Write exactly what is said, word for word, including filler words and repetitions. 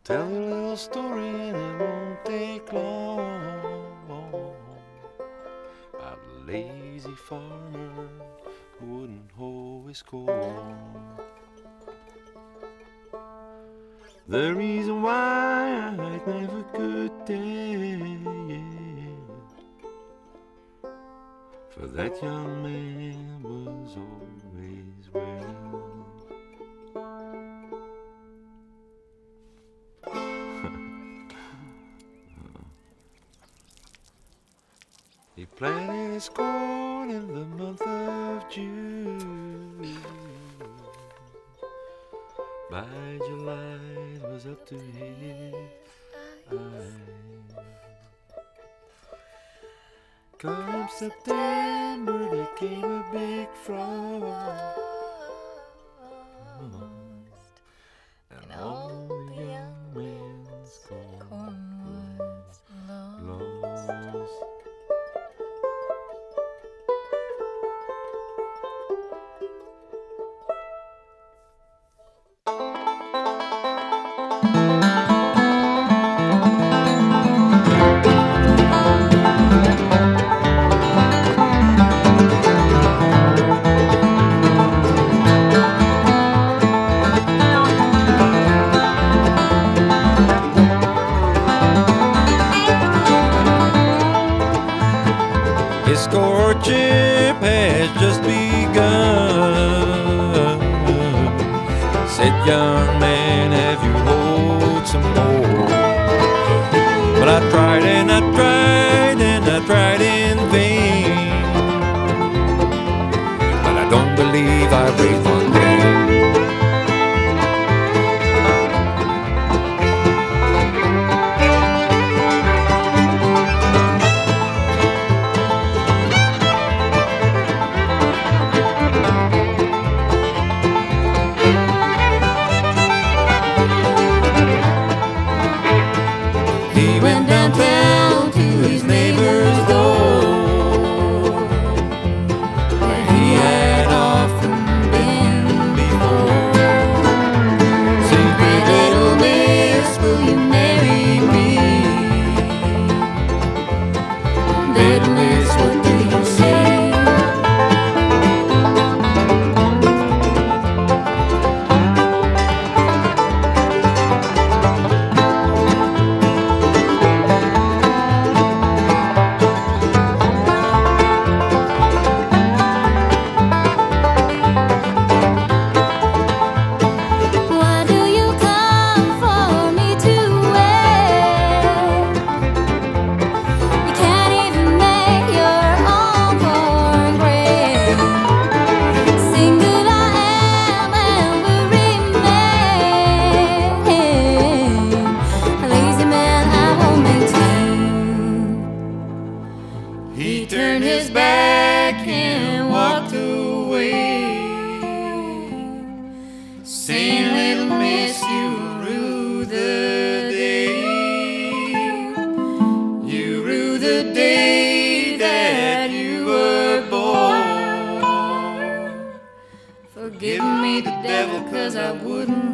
tell you a little story and it won't take long, about a lazy farmer who wouldn't hoe his corn. The reason why I'd never could tell, for that young man was always well. He planted his corn in the month of June. By July it was up to his eyes. Come September there came a big frost, and all the young man's corn was lost. His courtship has just begun. Said, young man, have you hoed some more? But I tried and I tried and I tried in vain, but I don't believe I raised one grain. He went downtown to his neighbor's door, where he had often been before. Say, pretty little miss, will you marry me? Little miss, what do you say? He turned his back and walked away, saying, little miss, you rue the day, you rue the day that you were born. Forgive me the devil, 'cause I wouldn't